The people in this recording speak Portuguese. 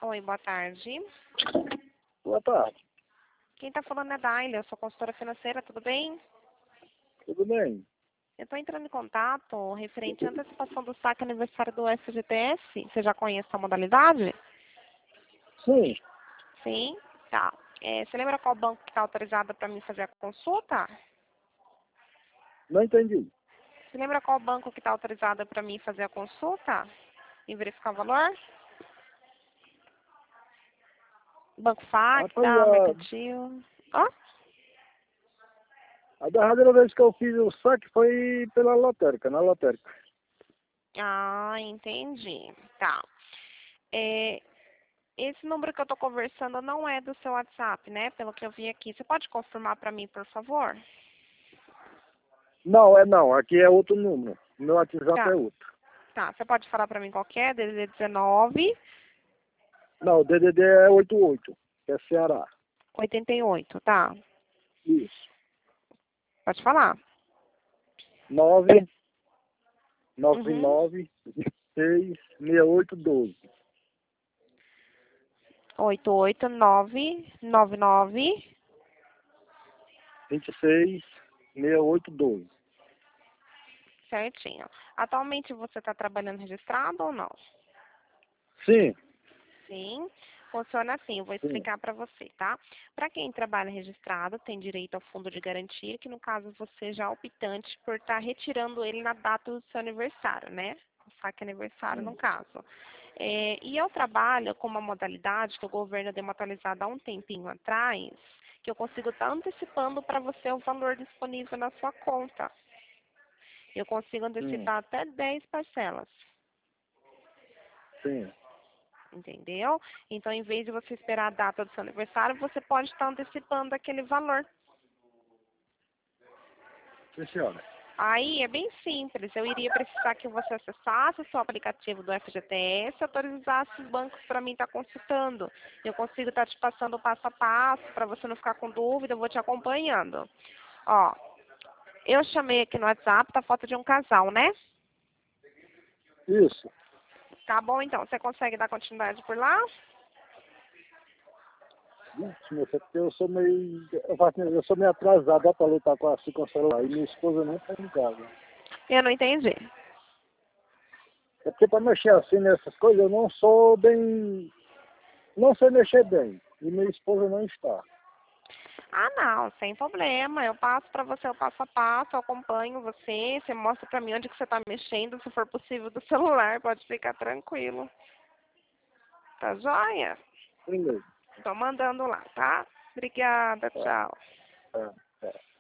Oi, boa tarde. Boa tarde. Quem está falando é Daila, eu sou consultora financeira, tudo bem? Tudo bem? Eu estou entrando em contato referente à antecipação do saque aniversário do FGTS. Você já conhece a modalidade? Sim. Sim? Tá. Você lembra qual banco que está autorizado para mim fazer a consulta? Não entendi. Você lembra qual banco que está autorizado para mim fazer a consulta e verificar o valor? Banco Rapaz, Facta, Mercantil. Ó? a derradeira vez que eu fiz o saque foi pela lotérica, na lotérica. Ah, entendi. Tá. Esse número que eu estou conversando não é do seu WhatsApp, né? Pelo que eu vi aqui. Você pode confirmar para mim, por favor? Não, não. Aqui é outro número. Meu WhatsApp Tá. é outro. Tá. Você pode falar para mim qual que é? DDD 19 Não, o DDD é 88, que é Ceará. 88. Tá. Isso. Pode falar. 9 Uhum. 99 6 68 12. 88999. 26 68 12. Certinho. Atualmente você está trabalhando registrado ou não? Sim, Sim, funciona assim, eu vou sim. explicar para você, tá? Para quem trabalha registrado, tem direito ao fundo de garantia, que no caso você já é optante por estar retirando ele na data do seu aniversário, né? O saque aniversário, no caso. E eu trabalho com uma modalidade que o governo deu uma atualizada há um tempinho atrás, que eu consigo estar antecipando para você o valor disponível na sua conta. Eu consigo Sim, antecipar até 10 parcelas. sim. Entendeu? Então, em vez de você esperar a data do seu aniversário, você pode estar antecipando aquele valor. Sim, senhora. Aí é bem simples. Eu iria precisar que você acessasse o seu aplicativo do FGTS e autorizasse os bancos para mim estar consultando. Eu consigo estar te passando o passo a passo para você não ficar com dúvida, eu vou te acompanhando. Ó, eu chamei aqui no WhatsApp, tá foto de um casal, né? Isso. Tá bom, então. Você consegue dar continuidade por lá? Vixe, moça, porque eu sou meio atrasado para lutar com o celular. E minha esposa não está em casa. Eu não entendi. É porque para mexer assim nessas coisas eu não sou bem. Não sei mexer bem. E minha esposa não está. Ah, não, sem problema. Eu passo para você o passo a passo, eu acompanho você, você mostra para mim onde que você está mexendo, se for possível, do celular, pode ficar tranquilo. Tá joia? Primeiro. Tô mandando lá, tá? Obrigada, Tá, tchau. tá, tá.